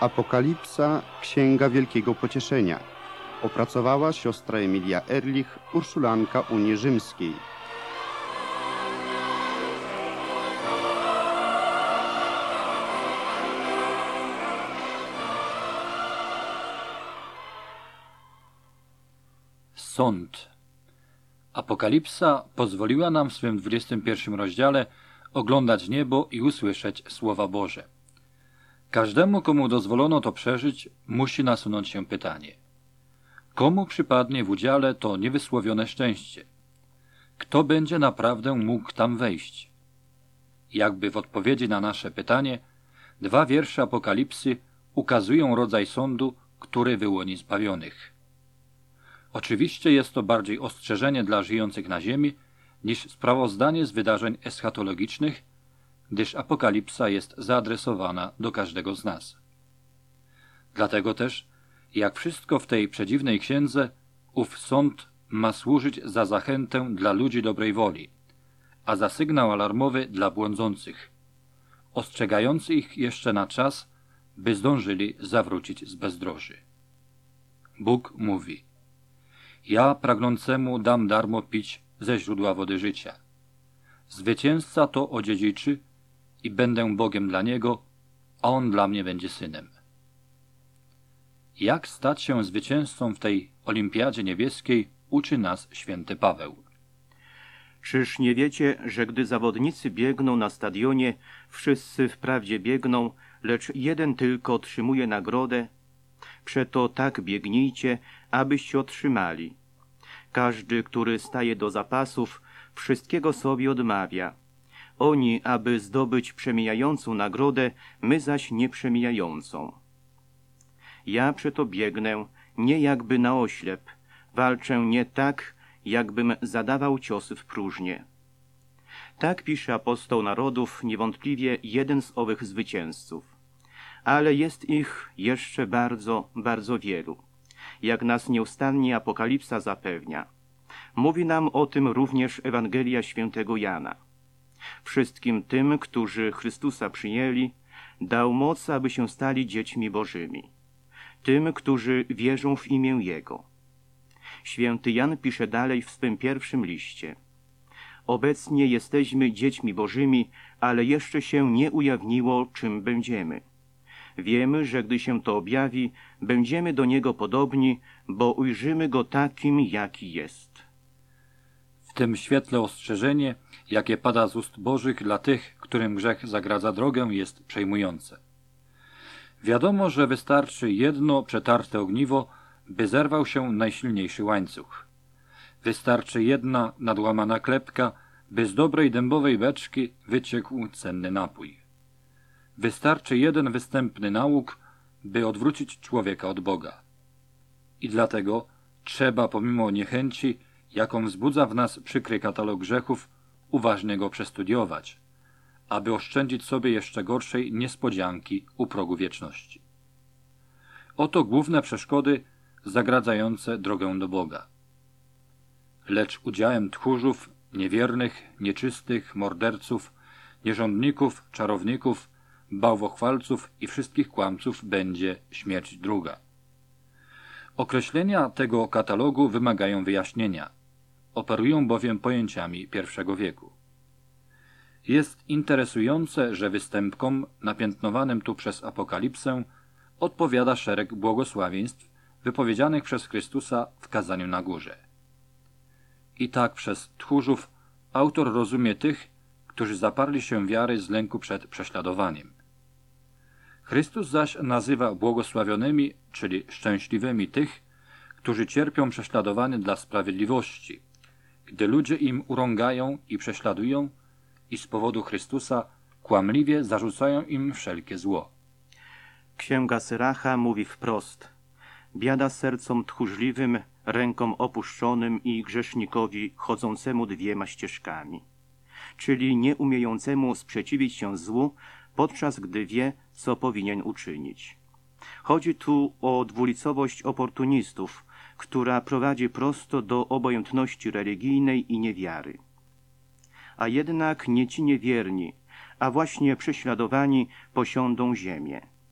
Apokalipsa, Księga Wielkiego Pocieszenia. Opracowała siostra Emilia Ehrlich, urszulanka Unii Rzymskiej. Sąd. Apokalipsa pozwoliła nam w swym 21 rozdziale oglądać niebo i usłyszeć słowa Boże. Każdemu, komu dozwolono to przeżyć, musi nasunąć się pytanie. Komu przypadnie w udziale to niewysłowione szczęście? Kto będzie naprawdę mógł tam wejść? Jakby w odpowiedzi na nasze pytanie, 2 wiersze Apokalipsy ukazują rodzaj sądu, który wyłoni zbawionych. Oczywiście jest to bardziej ostrzeżenie dla żyjących na ziemi niż sprawozdanie z wydarzeń eschatologicznych, gdyż Apokalipsa jest zaadresowana do każdego z nas. Dlatego też, jak wszystko w tej przedziwnej księdze, ów sąd ma służyć za zachętę dla ludzi dobrej woli, a za sygnał alarmowy dla błądzących, ostrzegający ich jeszcze na czas, by zdążyli zawrócić z bezdroży. Bóg mówi: ja pragnącemu dam darmo pić ze źródła wody życia. Zwycięzca to odziedziczy i będę Bogiem dla niego, a on dla mnie będzie synem. Jak stać się zwycięzcą w tej olimpiadzie niebieskiej, uczy nas święty Paweł. Czyż nie wiecie, że gdy zawodnicy biegną na stadionie, wszyscy wprawdzie biegną, lecz jeden tylko otrzymuje nagrodę? Przeto tak biegnijcie, abyście otrzymali. Każdy, który staje do zapasów, wszystkiego sobie odmawia. Oni, aby zdobyć przemijającą nagrodę, my zaś nieprzemijającą. Ja przeto biegnę, nie jakby na oślep, walczę nie tak, jakbym zadawał ciosy w próżnię. Tak pisze apostoł narodów, niewątpliwie jeden z owych zwycięzców. Ale jest ich jeszcze bardzo, bardzo wielu, jak nas nieustannie Apokalipsa zapewnia. Mówi nam o tym również Ewangelia świętego Jana. Wszystkim tym, którzy Chrystusa przyjęli, dał moc, aby się stali dziećmi Bożymi. Tym, którzy wierzą w imię Jego. Święty Jan pisze dalej w swym pierwszym liście. Obecnie jesteśmy dziećmi Bożymi, ale jeszcze się nie ujawniło, czym będziemy. Wiemy, że gdy się to objawi, będziemy do Niego podobni, bo ujrzymy Go takim, jaki jest. W tym świetle ostrzeżenie, jakie pada z ust Bożych dla tych, którym grzech zagradza drogę, jest przejmujące. Wiadomo, że wystarczy jedno przetarte ogniwo, by zerwał się najsilniejszy łańcuch. Wystarczy jedna nadłamana klepka, by z dobrej dębowej beczki wyciekł cenny napój. Wystarczy jeden występny nauk, by odwrócić człowieka od Boga. I dlatego trzeba, pomimo niechęci, jaką wzbudza w nas przykry katalog grzechów, uważnie go przestudiować, aby oszczędzić sobie jeszcze gorszej niespodzianki u progu wieczności. Oto główne przeszkody zagradzające drogę do Boga. Lecz udziałem tchórzów, niewiernych, nieczystych, morderców, nierządników, czarowników, bałwochwalców i wszystkich kłamców będzie śmierć druga. Określenia tego katalogu wymagają wyjaśnienia. Operują bowiem pojęciami I wieku. Jest interesujące, że występkom napiętnowanym tu przez Apokalipsę odpowiada szereg błogosławieństw wypowiedzianych przez Chrystusa w kazaniu na górze. I tak przez tchórzów autor rozumie tych, którzy zaparli się wiary z lęku przed prześladowaniem. Chrystus zaś nazywa błogosławionymi, czyli szczęśliwymi tych, którzy cierpią prześladowanie dla sprawiedliwości, gdy ludzie im urągają i prześladują i z powodu Chrystusa kłamliwie zarzucają im wszelkie zło. Księga Syracha mówi wprost: biada sercom tchórzliwym, rękom opuszczonym i grzesznikowi chodzącemu 2 ścieżkami, czyli nie umiejącemu sprzeciwić się złu, podczas gdy wie, co powinien uczynić. Chodzi tu o dwulicowość oportunistów, która prowadzi prosto do obojętności religijnej i niewiary. A jednak nie ci niewierni, a właśnie prześladowani posiądą ziemię.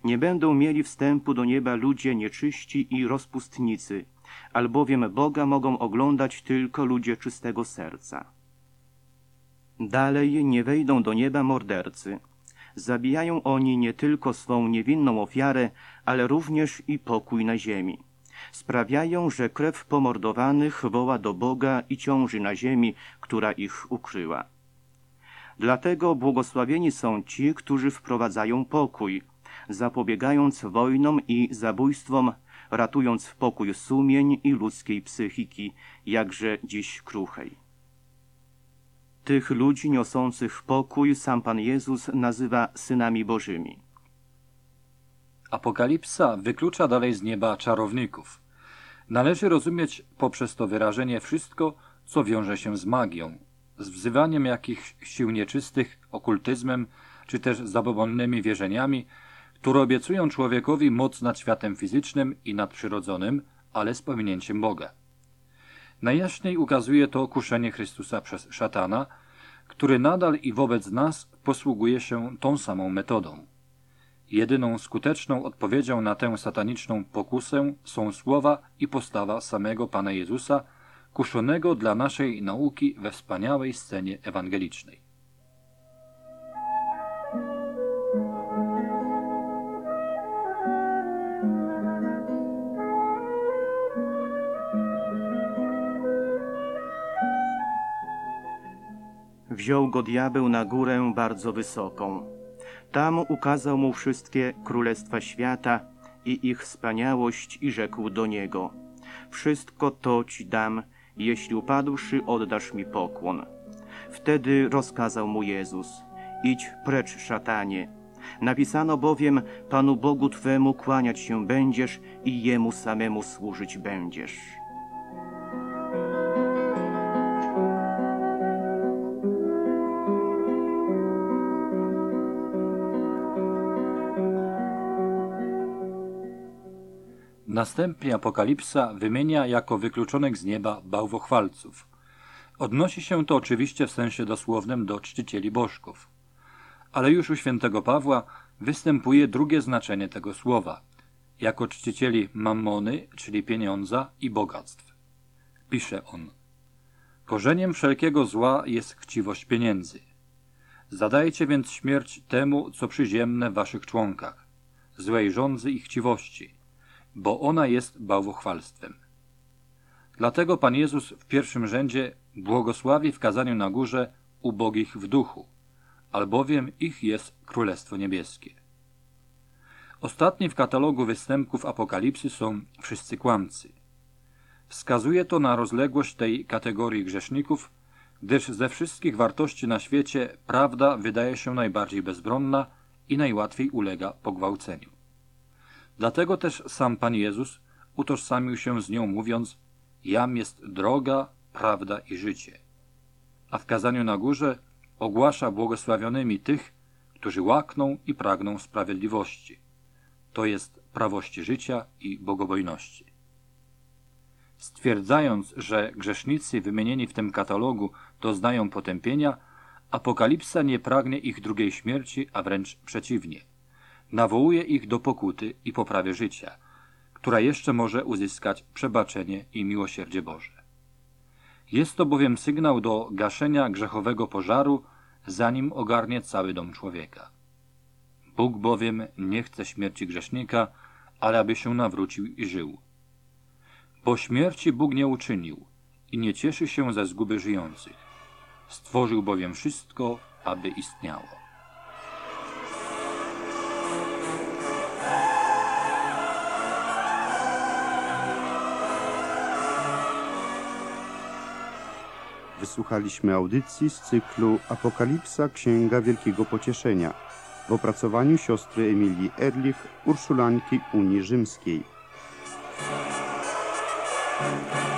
Nie będą mieli wstępu do nieba ludzie nieczyści i rozpustnicy, albowiem Boga mogą oglądać tylko ludzie czystego serca. Dalej nie wejdą do nieba mordercy. Zabijają oni nie tylko swą niewinną ofiarę, ale również i pokój na ziemi. Sprawiają, że krew pomordowanych woła do Boga i ciąży na ziemi, która ich ukryła. Dlatego błogosławieni są ci, którzy wprowadzają pokój, zapobiegając wojnom i zabójstwom, ratując pokój sumień i ludzkiej psychiki, jakże dziś kruchej. Tych ludzi niosących pokój sam Pan Jezus nazywa synami Bożymi. Apokalipsa wyklucza dalej z nieba czarowników. Należy rozumieć poprzez to wyrażenie wszystko, co wiąże się z magią, z wzywaniem jakichś sił nieczystych, okultyzmem, czy też zabobonnymi wierzeniami, które obiecują człowiekowi moc nad światem fizycznym i nadprzyrodzonym, ale z pominięciem Boga. Najjaśniej ukazuje to kuszenie Chrystusa przez szatana, który nadal i wobec nas posługuje się tą samą metodą. Jedyną skuteczną odpowiedzią na tę sataniczną pokusę są słowa i postawa samego Pana Jezusa, kuszonego dla naszej nauki we wspaniałej scenie ewangelicznej. Wziął go diabeł na górę bardzo wysoką. Tam ukazał mu wszystkie królestwa świata i ich wspaniałość i rzekł do niego: wszystko to ci dam, jeśli upadłszy oddasz mi pokłon. Wtedy rozkazał mu Jezus: idź precz, szatanie. Napisano bowiem: Panu Bogu Twemu kłaniać się będziesz i Jemu samemu służyć będziesz. Następnie Apokalipsa wymienia jako wykluczonych z nieba bałwochwalców. Odnosi się to oczywiście w sensie dosłownym do czcicieli bożków. Ale już u świętego Pawła występuje drugie znaczenie tego słowa, jako czcicieli mammony, czyli pieniądza i bogactw. Pisze on: korzeniem wszelkiego zła jest chciwość pieniędzy. Zadajcie więc śmierć temu, co przyziemne w waszych członkach, złej żądzy i chciwości, bo ona jest bałwochwalstwem. Dlatego Pan Jezus w pierwszym rzędzie błogosławi w kazaniu na górze ubogich w duchu, albowiem ich jest Królestwo Niebieskie. Ostatni w katalogu występków Apokalipsy są wszyscy kłamcy. Wskazuje to na rozległość tej kategorii grzeszników, gdyż ze wszystkich wartości na świecie prawda wydaje się najbardziej bezbronna i najłatwiej ulega pogwałceniu. Dlatego też sam Pan Jezus utożsamił się z nią, mówiąc: jam jest droga, prawda i życie. A w kazaniu na górze ogłasza błogosławionymi tych, którzy łakną i pragną sprawiedliwości, to jest prawości życia i bogobojności. Stwierdzając, że grzesznicy wymienieni w tym katalogu doznają potępienia, Apokalipsa nie pragnie ich drugiej śmierci, a wręcz przeciwnie. Nawołuje ich do pokuty i poprawy życia, która jeszcze może uzyskać przebaczenie i miłosierdzie Boże. Jest to bowiem sygnał do gaszenia grzechowego pożaru, zanim ogarnie cały dom człowieka. Bóg bowiem nie chce śmierci grzesznika, ale aby się nawrócił i żył. Bo śmierci Bóg nie uczynił i nie cieszy się ze zguby żyjących. Stworzył bowiem wszystko, aby istniało. Wysłuchaliśmy audycji z cyklu Apokalipsa – Księga Wielkiego Pocieszenia w opracowaniu siostry Emilii Ehrlich, urszulanki Unii Rzymskiej.